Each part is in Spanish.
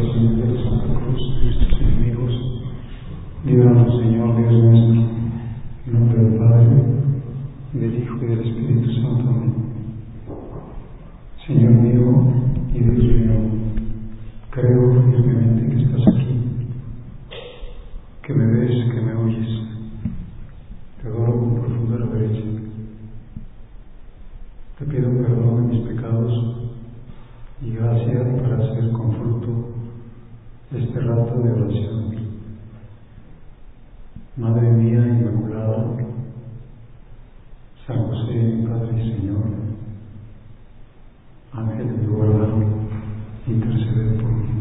señal de la Santa Cruz de nuestros enemigos, líbranos, Señor Dios nuestro, en nombre del Padre, del Hijo y del Espíritu Santo. Amén. Señor mío y Dios mío, creo firmemente que estás aquí, que me ves, que me oyes. Te adoro con profunda reverencia. Te pido perdón de mis pecados y gracia para hacer con fruto este rato de oración. Madre mía Inmaculada, San José, mi Padre y Señor, Ángel de mi guarda, intercede por mí.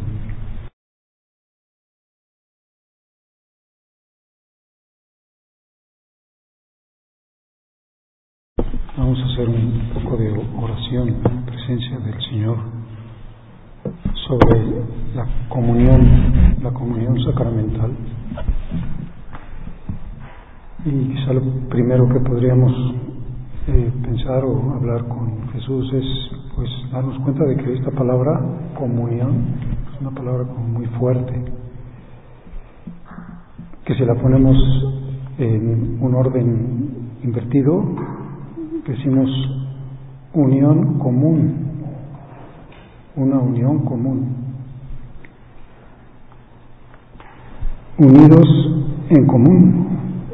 Vamos a hacer un poco de oración en presencia del Señor sobre la comunión sacramental. Y quizá lo primero que podríamos pensar o hablar con Jesús es pues darnos cuenta de que esta palabra comunión es una palabra como muy fuerte, que si la ponemos en un orden invertido decimos unión común, una unión común, unidos en común.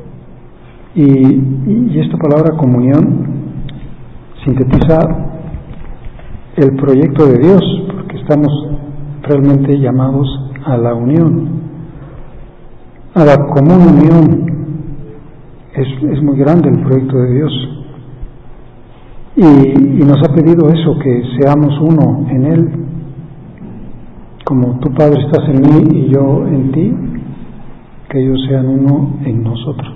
Y esta palabra comunión sintetiza el proyecto de Dios, porque estamos realmente llamados a la unión, a la común unión. Es muy grande el proyecto de Dios y nos ha pedido eso, que seamos uno en Él, como tú, Padre, estás en mí y yo en ti, que ellos sean uno en nosotros.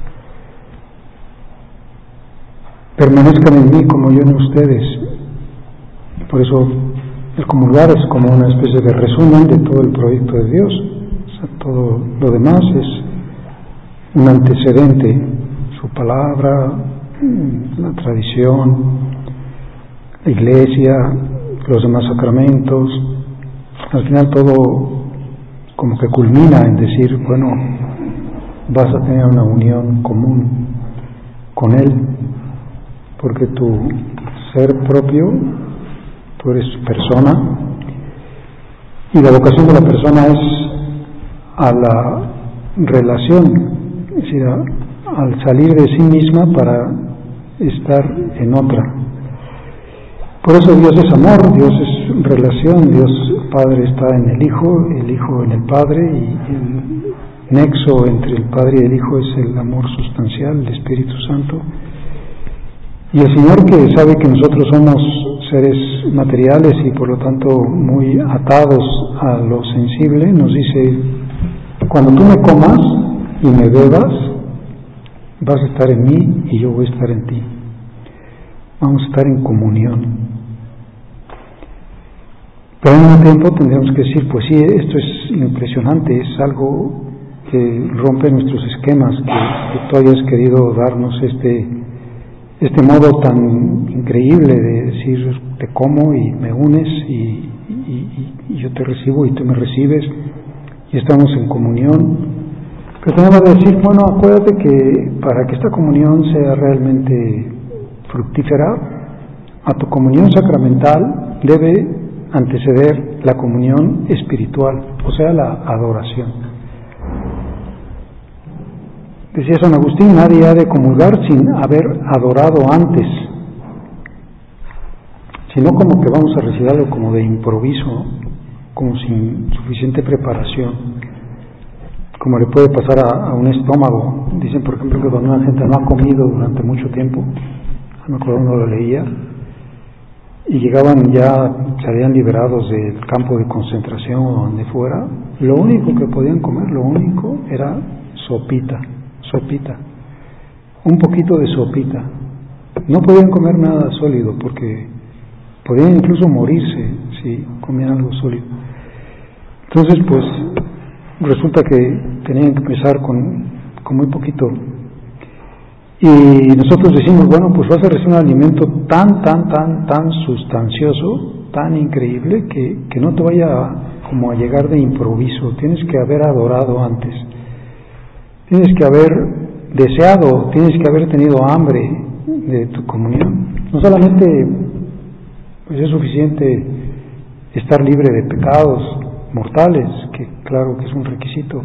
Permanezcan en mí como yo en ustedes. Por eso el comulgar es como una especie de resumen de todo el proyecto de Dios. O sea, todo lo demás es un antecedente, su palabra, la tradición, la iglesia, los demás sacramentos. Al final todo como que culmina en decir, bueno, vas a tener una unión común con Él, porque tu ser propio, tú eres persona, y la vocación de la persona es a la relación, es decir, al salir de sí misma para estar en otra. Por eso Dios es amor, Dios es relación, Dios Padre está en el Hijo en el Padre, y el nexo entre el Padre y el Hijo es el amor sustancial, el Espíritu Santo. Y el Señor, que sabe que nosotros somos seres materiales y por lo tanto muy atados a lo sensible, nos dice, cuando tú me comas y me bebas, vas a estar en mí y yo voy a estar en ti. Vamos a estar en comunión. Pero al mismo tiempo tendríamos que decir, pues sí, esto es impresionante, es algo que rompe nuestros esquemas, que tú hayas querido darnos este modo tan increíble de decir, te como y me unes y yo te recibo y tú me recibes y estamos en comunión. Pero tenemos que decir, bueno, acuérdate que para que esta comunión sea realmente fructífera, a tu comunión sacramental debe anteceder la comunión espiritual, o sea, la adoración. Decía San Agustín, nadie ha de comulgar sin haber adorado antes, sino como que vamos a recitarlo como de improviso, como sin suficiente preparación, como le puede pasar a un estómago. Dicen, por ejemplo, que cuando una gente no ha comido durante mucho tiempo, me acuerdo uno lo leía, y llegaban ya, se habían liberados del campo de concentración o donde fuera, lo único que podían comer, era sopita, un poquito de sopita. No podían comer nada sólido porque podían incluso morirse si comían algo sólido. Entonces, pues, resulta que tenían que empezar con muy poquito. Y nosotros decimos, bueno, pues vas a recibir un alimento tan sustancioso, tan increíble, que no te vaya como a llegar de improviso. Tienes que haber adorado antes, tienes que haber deseado, tienes que haber tenido hambre de tu comunión. No solamente pues es suficiente estar libre de pecados mortales, que claro que es un requisito,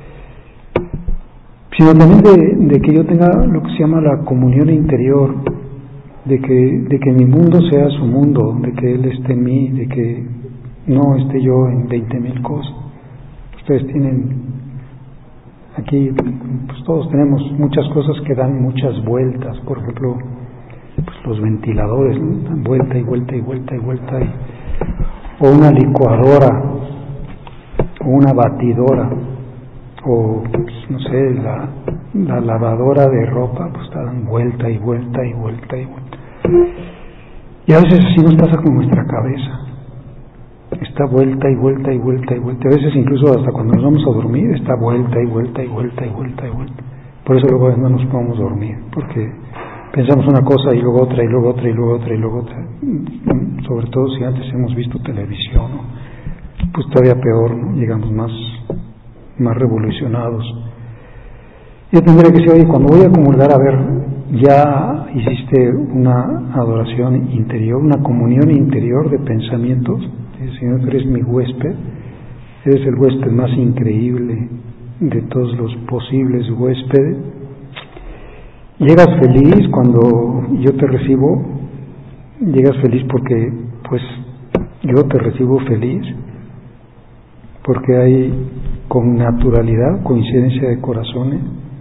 sino también de que yo tenga lo que se llama la comunión interior, de que mi mundo sea su mundo, de que Él esté en mí, de que no esté yo en 20,000 cosas. Ustedes tienen aquí, pues todos tenemos muchas cosas que dan muchas vueltas, por ejemplo, pues los ventiladores, ¿no? Dan vuelta y vuelta y vuelta y vuelta, o una licuadora, o una batidora, o pues, no sé, la lavadora de ropa, pues dan vuelta y vuelta y vuelta y vuelta. Y a veces así nos pasa con nuestra cabeza, está vuelta y vuelta y vuelta y vuelta. A veces incluso hasta cuando nos vamos a dormir está vuelta y vuelta y vuelta y vuelta y vuelta. Por eso luego no nos podemos dormir, porque pensamos una cosa y luego otra y luego otra y luego otra y luego otra. Sobre todo si antes hemos visto televisión, ¿no? Pues todavía peor, ¿no? Llegamos más revolucionados. Yo tendría que decir, oye, cuando voy a comulgar, a ver, ya hiciste una adoración interior, una comunión interior de pensamientos. Señor, tú eres mi huésped, eres el huésped más increíble de todos los posibles huéspedes. Llegas feliz cuando yo te recibo, llegas feliz porque pues yo te recibo feliz, porque hay con naturalidad coincidencia de corazones.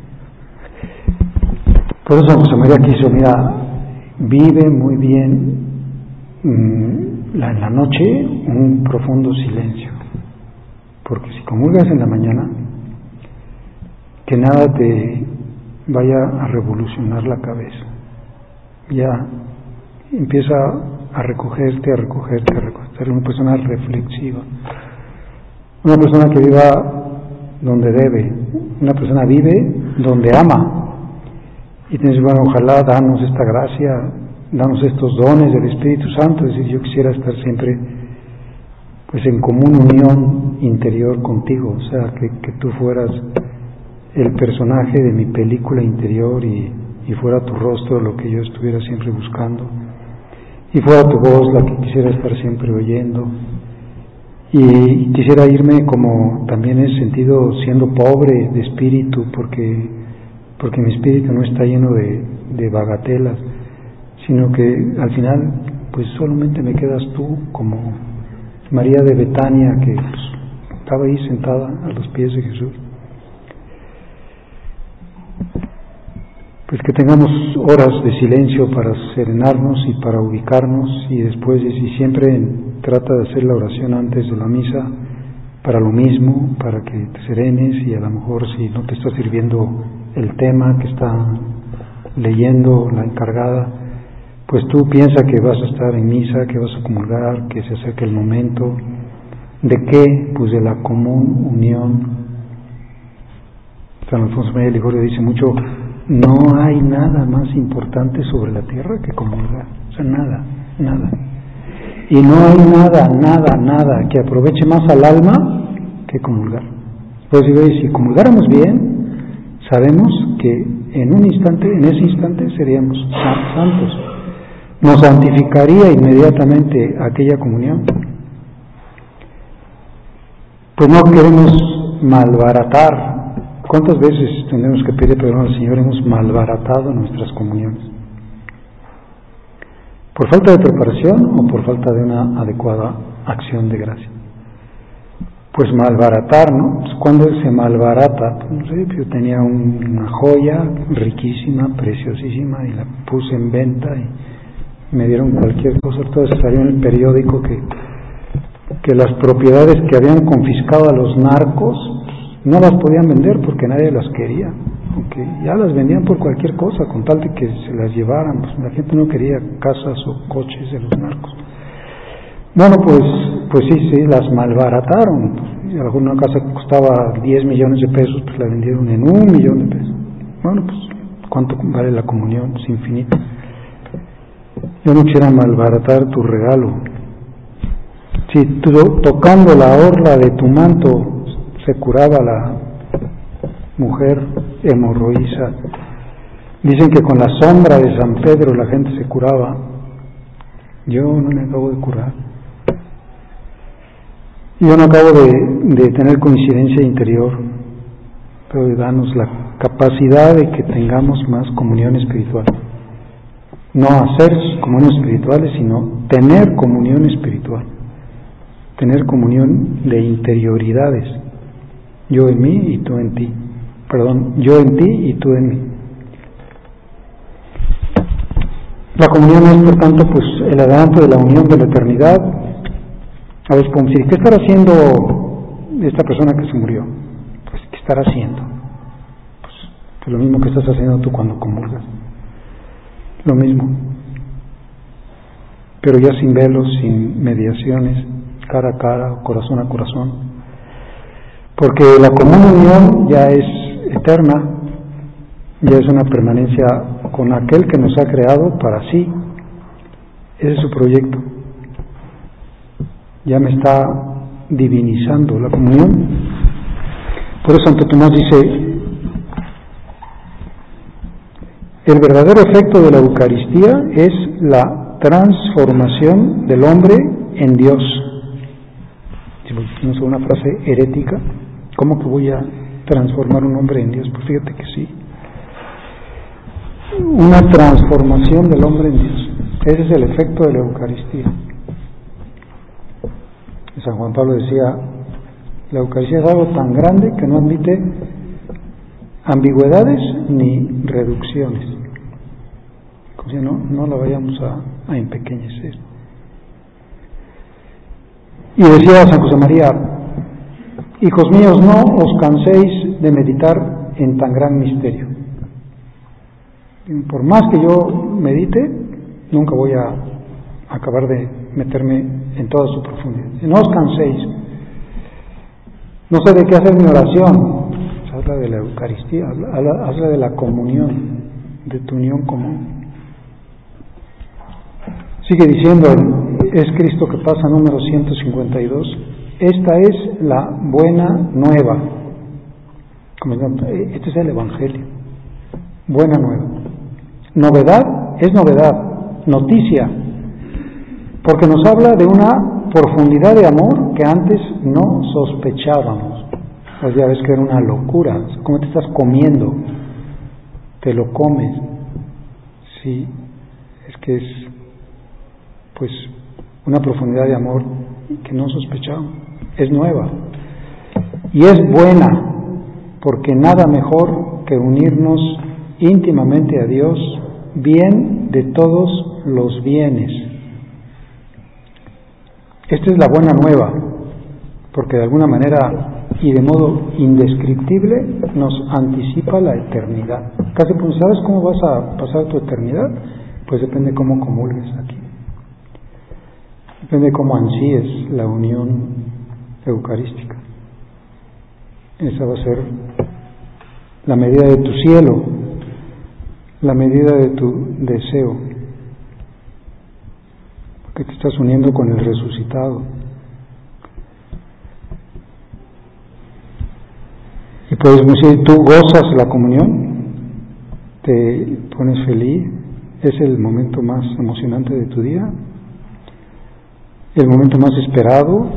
Por eso San José María quiso, mira, vive muy bien en la noche un profundo silencio, porque si comulgas en la mañana, que nada te vaya a revolucionar la cabeza. Ya empieza a recogerte, ser una persona reflexiva, una persona que viva donde debe, una persona vive donde ama. Y tienes, bueno, ojalá danos esta gracia, danos estos dones del Espíritu Santo. Es decir, yo quisiera estar siempre pues en común unión interior contigo, o sea, que tú fueras el personaje de mi película interior y fuera tu rostro lo que yo estuviera siempre buscando, y fuera tu voz la que quisiera estar siempre oyendo. Y quisiera irme, como también he sentido, siendo pobre de espíritu, porque mi espíritu no está lleno de bagatelas, sino que al final pues solamente me quedas tú, como María de Betania, que pues, estaba ahí sentada a los pies de Jesús. Pues que tengamos horas de silencio para serenarnos y para ubicarnos, y después, y siempre trata de hacer la oración antes de la misa para lo mismo, para que te serenes, y a lo mejor si no te está sirviendo el tema que está leyendo la encargada, pues tú piensa que vas a estar en misa, que vas a comulgar, que se acerca el momento. ¿De qué? Pues de la común unión. San Alfonso María de Ligorio dice mucho: no hay nada más importante sobre la tierra que comulgar. O sea, nada. Y no hay nada que aproveche más al alma que comulgar. Pues digo, si comulgáramos bien, sabemos que en ese instante seríamos santos. Nos santificaría inmediatamente aquella comunión. Pues no queremos malbaratar. ¿Cuántas veces tenemos que pedir perdón al Señor? Hemos malbaratado nuestras comuniones, por falta de preparación o por falta de una adecuada acción de gracia. Pues malbaratar, ¿no? Pues cuando se malbarata, pues no sé, yo tenía una joya riquísima, preciosísima, y la puse en venta y me dieron cualquier cosa. Entonces salió en el periódico que las propiedades que habían confiscado a los narcos no las podían vender porque nadie las quería, aunque ya las vendían por cualquier cosa con tal de que se las llevaran. Pues la gente no quería casas o coches de los narcos. Bueno, pues sí, las malbarataron. Pues, alguna casa que costaba 10 millones de pesos, pues la vendieron en 1 millón de pesos. Bueno, pues ¿Cuánto vale la comunión? Es infinito. Yo no quiero malbaratar tu regalo. Si tocando la orla de tu manto se curaba la mujer hemorroísa, dicen que con la sombra de San Pedro la gente se curaba. Yo no me acabo de curar. Yo no acabo de tener coincidencia interior, pero danos la capacidad de que tengamos más comunión espiritual. No hacer comuniones espirituales, sino tener comunión espiritual. Tener comunión de interioridades. Yo en mí y tú en ti. Perdón, yo en ti y tú en mí. La comunión es, por tanto, pues el adelanto de la unión de la eternidad. A veces podemos decir, ¿qué estará haciendo esta persona que se murió? Pues, ¿qué estará haciendo? Pues lo mismo que estás haciendo tú cuando comulgas. Lo mismo. Pero ya sin velos, sin mediaciones, cara a cara, corazón a corazón. Porque la comunión ya es eterna, ya es una permanencia con aquel que nos ha creado para sí. Ese es su proyecto. Ya me está divinizando la comunión. Por eso Santo Tomás dice, el verdadero efecto de la Eucaristía es la transformación del hombre en Dios. Si una frase herética, ¿cómo que voy a transformar un hombre en Dios? Pues fíjate que sí. Una transformación del hombre en Dios. Ese es el efecto de la Eucaristía. San Juan Pablo decía, la Eucaristía es algo tan grande que no admite ambigüedades ni reducciones. Como si no la vayamos a empequeñecer. Y decía San José María, hijos míos, no os canséis de meditar en tan gran misterio. Por más que yo medite, nunca voy a acabar de meterme en toda su profundidad. No os canséis. No sé de qué hacer mi oración. Habla de la Eucaristía, habla de la comunión, de tu unión común. Sigue diciendo, es Cristo que pasa, número 152, esta es la buena nueva. Este es el Evangelio, buena nueva. Novedad es novedad, noticia, porque nos habla de una profundidad de amor que antes no sospechábamos. Pues ya ves que era una locura. ¿Cómo te estás comiendo? Te lo comes. Sí, es que es pues una profundidad de amor que no sospechábamos. Es nueva y es buena, porque nada mejor que unirnos íntimamente a Dios, bien de todos los bienes. Esta es la buena nueva, porque de alguna manera y de modo indescriptible nos anticipa la eternidad. Casi pues, ¿sabes cómo vas a pasar tu eternidad? Pues depende cómo comulgues aquí. Depende cómo ansíes la unión eucarística. Esa va a ser la medida de tu cielo, la medida de tu deseo, porque te estás uniendo con el resucitado. Y puedes decir, tú gozas la comunión, te pones feliz, es el momento más emocionante de tu día, el momento más esperado.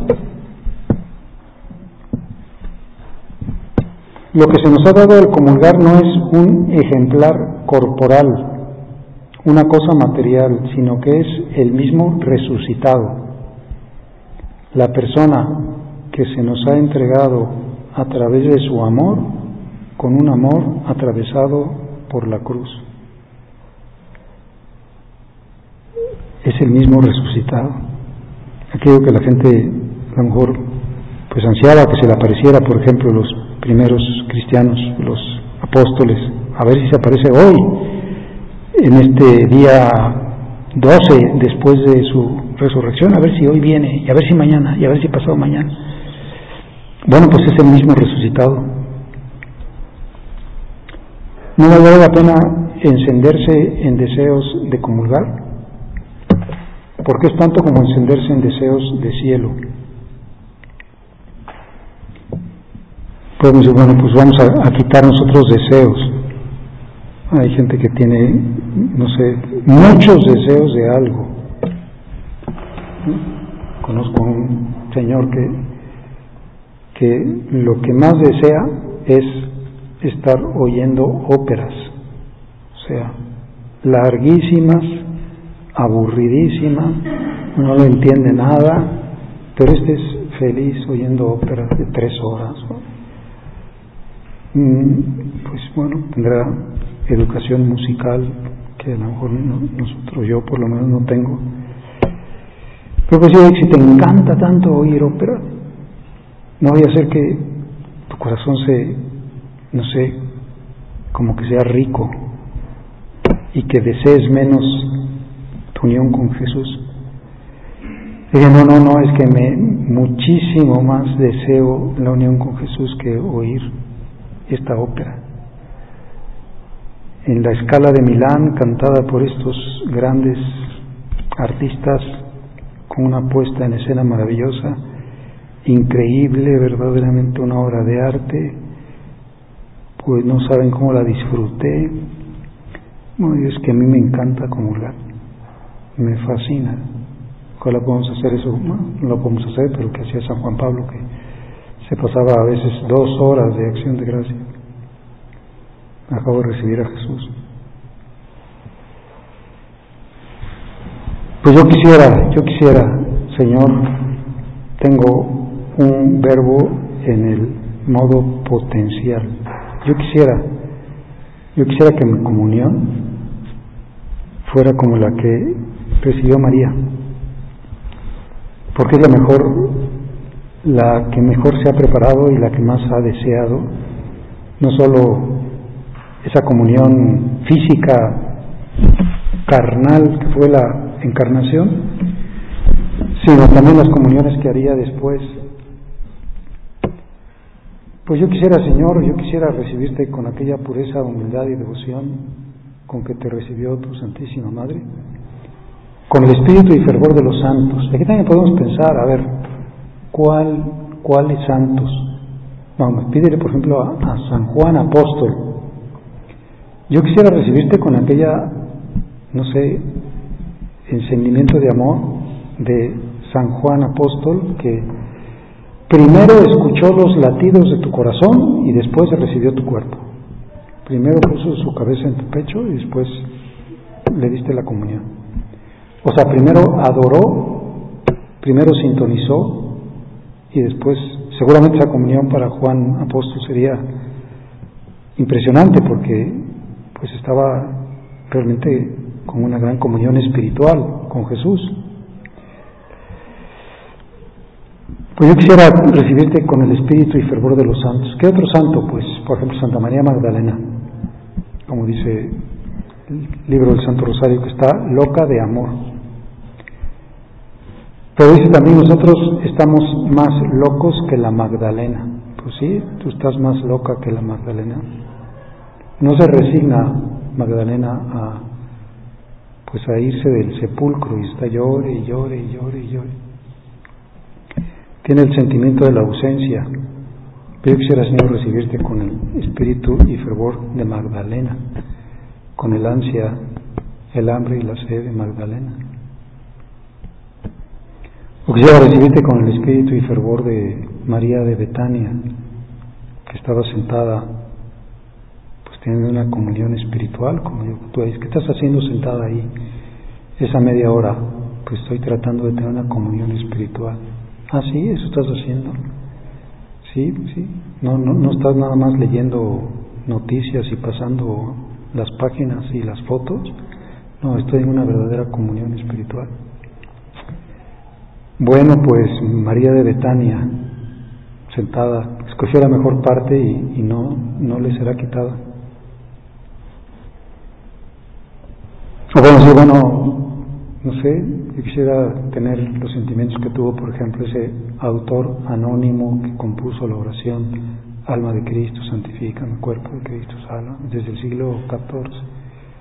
Lo que se nos ha dado al comulgar no es un ejemplar corporal, una cosa material, sino que es el mismo resucitado, la persona que se nos ha entregado a través de su amor, con un amor atravesado por la cruz. Es el mismo resucitado. Aquello que la gente a lo mejor pues ansiaba que se le apareciera, por ejemplo, los primeros cristianos, los apóstoles, a ver si se aparece hoy, en este día 12 después de su resurrección, a ver si hoy viene, y a ver si mañana, y a ver si pasado mañana. Bueno, pues es el mismo resucitado. No vale la pena encenderse en deseos de comulgar? ¿Por qué es tanto como encenderse en deseos de cielo? Podemos decir, bueno, pues vamos a quitar nosotros deseos. Hay gente que tiene, no sé, muchos deseos de algo. Conozco a un señor que lo que más desea es estar oyendo óperas, o sea, larguísimas, aburridísimas, no le entiende nada, pero es feliz oyendo óperas de 3 horas, ¿no? Pues bueno, tendrá educación musical que a lo mejor nosotros, yo por lo menos no tengo. Pero pues si te encanta tanto oír ópera, no vaya a ser que tu corazón no sé, como que sea rico y que desees menos tu unión con Jesús. Diga, no, es que muchísimo más deseo la unión con Jesús que oír esta ópera. En la Scala de Milán, cantada por estos grandes artistas, con una puesta en escena maravillosa, increíble, verdaderamente una obra de arte, pues no saben cómo la disfruté. No, es que a mí me encanta comulgar, me fascina. Ojalá podamos hacer eso, no lo podemos hacer, pero que hacía San Juan Pablo, que se pasaba a veces 2 horas de acción de gracia. Acabo de recibir a Jesús. Pues yo quisiera, Señor, tengo un verbo en el modo potencial. Yo quisiera que mi comunión fuera como la que recibió María, porque es la que mejor se ha preparado y la que más ha deseado, no solo esa comunión física, carnal, que fue la encarnación, sino también las comuniones que haría después. Pues yo quisiera, Señor, recibirte con aquella pureza, humildad y devoción con que te recibió tu Santísima Madre, con el espíritu y fervor de los santos. Aquí también podemos pensar, a ver, ¿cuáles santos? Vamos, pídele por ejemplo a San Juan Apóstol. Yo quisiera recibirte con aquella, no sé, encendimiento de amor de San Juan Apóstol, que primero escuchó los latidos de tu corazón y después recibió tu cuerpo. Primero puso su cabeza en tu pecho y después le diste la comunión. O sea, primero adoró, primero sintonizó y después, seguramente esa comunión para Juan Apóstol sería impresionante porque pues estaba realmente con una gran comunión espiritual con Jesús. Pues yo quisiera recibirte con el espíritu y fervor de los santos. ¿Qué otro santo? Pues, por ejemplo, Santa María Magdalena, como dice el libro del Santo Rosario, que está loca de amor. Pero dice también, nosotros estamos más locos que la Magdalena. Pues sí, tú estás más loca que la Magdalena. No se resigna Magdalena a irse del sepulcro y está llore y llore y llore y llore. Tiene el sentimiento de la ausencia. Pero yo quisiera, Señor, recibirte con el espíritu y fervor de Magdalena, con el ansia, el hambre y la sed de Magdalena. O quisiera recibirte con el espíritu y fervor de María de Betania, que estaba sentada, pues teniendo una comunión espiritual, como tú dices, ¿qué estás haciendo sentada ahí esa media hora? Pues estoy tratando de tener una comunión espiritual. Ah, sí, eso estás haciendo. Sí. No estás nada más leyendo noticias y pasando las páginas y las fotos. No, estoy en una verdadera comunión espiritual. Bueno, pues María de Betania, sentada, escogió la mejor parte y no le será quitada. O bueno, sí, no sé, yo quisiera tener los sentimientos que tuvo, por ejemplo, ese autor anónimo que compuso la oración Alma de Cristo, santifícame, cuerpo de Cristo, salva, desde el siglo XIV.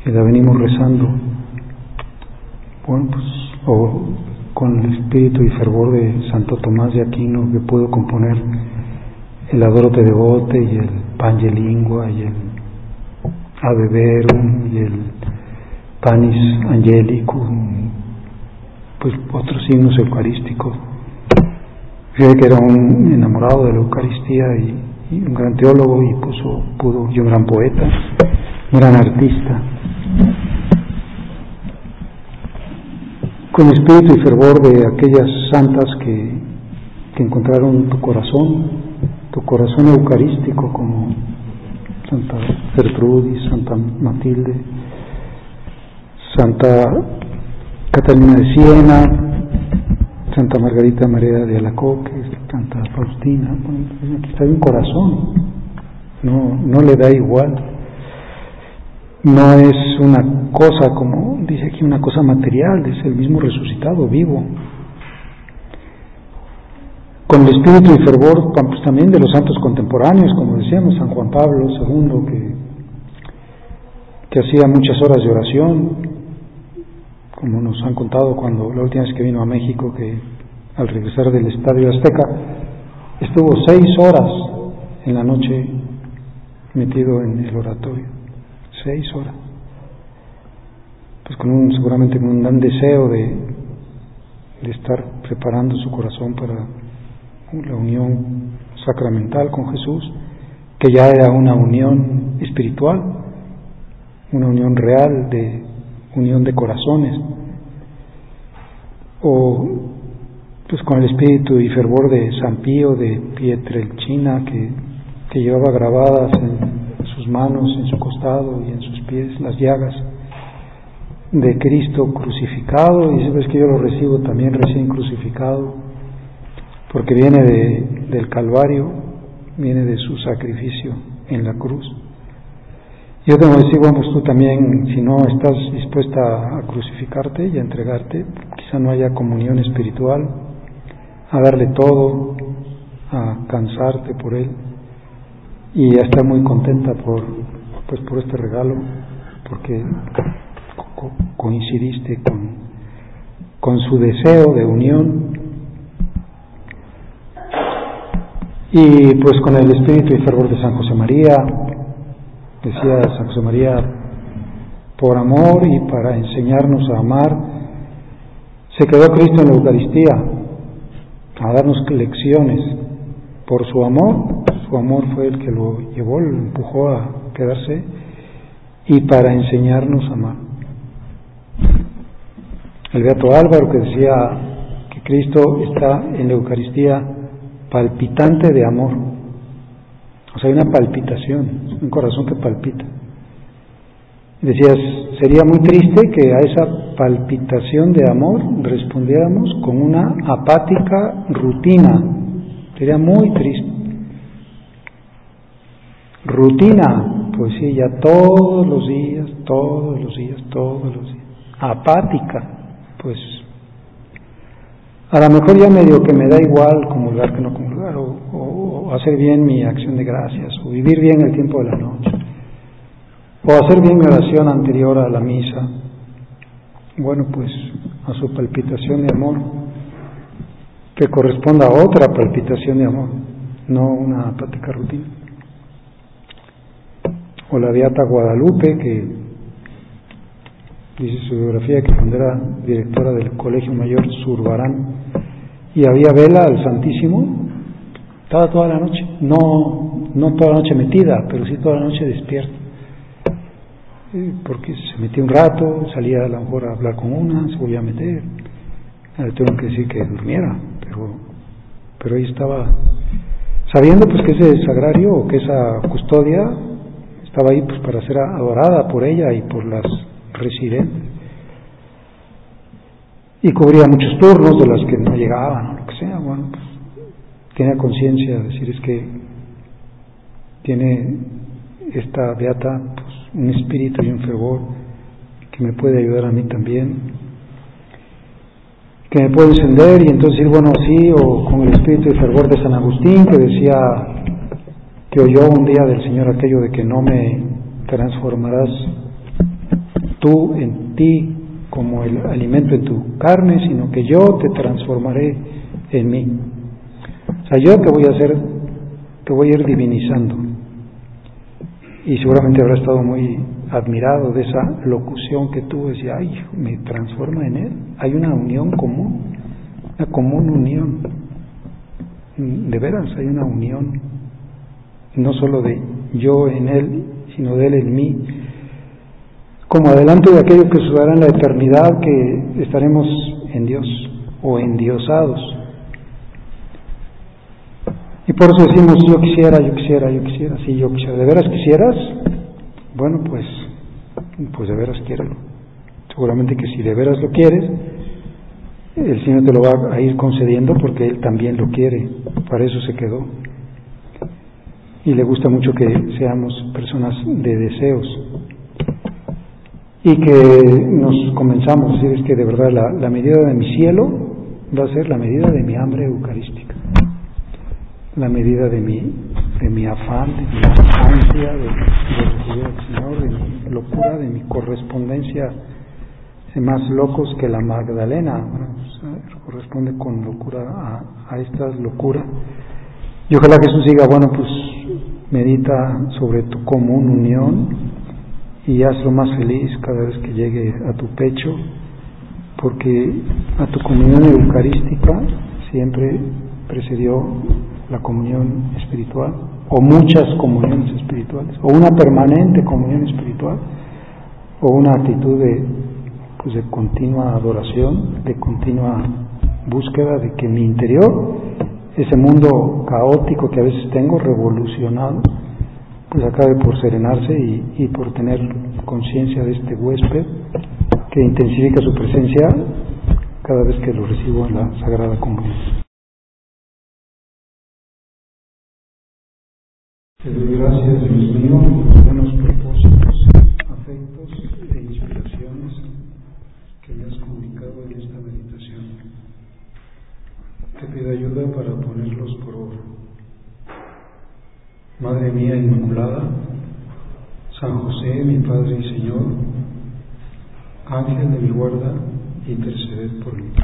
y la venimos rezando. Bueno, pues, o con el espíritu y fervor de Santo Tomás de Aquino, que pudo componer el Adoro Te Devote y el Pange Lingua y el Ave Verum y el Panis Angelicum, pues otros himnos eucarísticos. Fíjate que era un enamorado de la Eucaristía y un gran teólogo y y un gran poeta, un gran artista. Con espíritu y fervor de aquellas santas que encontraron tu corazón eucarístico, como Santa Gertrudis, Santa Matilde, Santa Catalina de Siena, Santa Margarita María de Alacoque, Santa Faustina. Bueno, aquí está un corazón, no le da igual, no es una cosa, como dice aquí, una cosa material, es el mismo resucitado, vivo. Con el espíritu y fervor pues, también de los santos contemporáneos, como decíamos, San Juan Pablo II, que hacía muchas horas de oración, como nos han contado cuando la última vez que vino a México, que al regresar del Estadio Azteca estuvo 6 horas en la noche metido en el oratorio, 6 horas, pues seguramente con un gran deseo de estar preparando su corazón para la unión sacramental con Jesús, que ya era una unión espiritual, una unión real, de unión de corazones, o pues con el espíritu y fervor de San Pío de Pietrelcina, que llevaba grabadas en sus manos, en su costado y en sus pies las llagas de Cristo crucificado, y sabes que yo lo recibo también recién crucificado, porque viene del Calvario, viene de su sacrificio en la cruz. Yo tengo que decir, bueno, pues tú también, si no estás dispuesta a crucificarte y a entregarte, quizá no haya comunión espiritual, a darle todo, a cansarte por Él y a estar muy contenta por este regalo, porque coincidiste con su deseo de unión. Y pues con el espíritu y fervor de San José María, decía San José María, por amor y para enseñarnos a amar, se quedó Cristo en la Eucaristía a darnos lecciones. Por su amor fue el que lo llevó, lo empujó a quedarse, y para enseñarnos a amar. El beato Álvaro, que decía que Cristo está en la Eucaristía palpitante de amor, o sea, hay una palpitación, un corazón que palpita. Decías, sería muy triste que a esa palpitación de amor respondiéramos con una apática rutina, sería muy triste. Rutina, pues sí, ya todos los días, apática, pues a lo mejor ya medio que me da igual comulgar que no comulgar, o hacer bien mi acción de gracias, o vivir bien el tiempo de la noche, o hacer bien mi oración anterior a la misa. Bueno, pues a su palpitación de amor, que corresponda a otra palpitación de amor, no una apática rutina. O la beata Guadalupe, que dice su biografía que cuando era directora del Colegio Mayor Zurbarán y había vela al Santísimo, estaba toda la noche, no toda la noche metida, pero sí toda la noche despierta, porque se metía un rato, salía a lo mejor a hablar con una, se volvía a meter, le tuvieron que decir que durmiera, pero ahí estaba, sabiendo pues que ese sagrario o que esa custodia estaba ahí pues para ser adorada por ella y por las residentes, y cubría muchos turnos de los que no llegaban o lo que sea. Bueno, pues tenía conciencia de decir, es que tiene esta beata pues un espíritu y un fervor que me puede ayudar a mí también, que me puede encender, y entonces decir, bueno, sí, o con el espíritu y fervor de San Agustín, que decía, que oyó un día del Señor aquello de que no me transformarás tú en ti como el alimento en tu carne, sino que yo te transformaré en mí. O sea, yo te voy a hacer, te voy a ir divinizando. Y seguramente habrá estado muy admirado de esa locución que tuvo, decía, ay, me transforma en él. Hay una unión común, una común unión. De veras, hay una unión, no solo de yo en él, sino de él en mí. Como adelanto de aquello que sucederá en la eternidad, que estaremos en Dios o endiosados. Y por eso decimos, yo quisiera. Sí, yo quisiera. ¿De veras quisieras? Bueno, pues de veras quiérelo. Seguramente que si de veras lo quieres, el Señor te lo va a ir concediendo porque Él también lo quiere. Para eso se quedó. Y le gusta mucho que seamos personas de deseos. Y que nos comenzamos a decir, es que de verdad la medida de mi cielo va a ser la medida de mi hambre eucarística. La medida de mi afán, de mi ansia de recibir al Señor, de mi locura, de mi correspondencia, de más locos que la Magdalena, corresponde con locura a esta locura. Y ojalá Jesús diga, bueno, pues medita sobre tu común unión y hazlo más feliz cada vez que llegue a tu pecho, porque a tu comunión eucarística siempre precedió la comunión espiritual, o muchas comuniones espirituales, o una permanente comunión espiritual, o una actitud de continua adoración, de continua búsqueda de que mi interior, ese mundo caótico que a veces tengo, revolucionado, pues acabe por serenarse y por tener conciencia de este huésped que intensifica su presencia cada vez que lo recibo en la Sagrada Comunión. Te doy gracias, Dios mío, por los buenos propósitos, afectos e inspiraciones que me has comunicado en esta meditación. Te pido ayuda para ponerlos por obra. Madre mía Inmaculada, San José, mi Padre y Señor, Ángel de mi guarda, interceded por mí.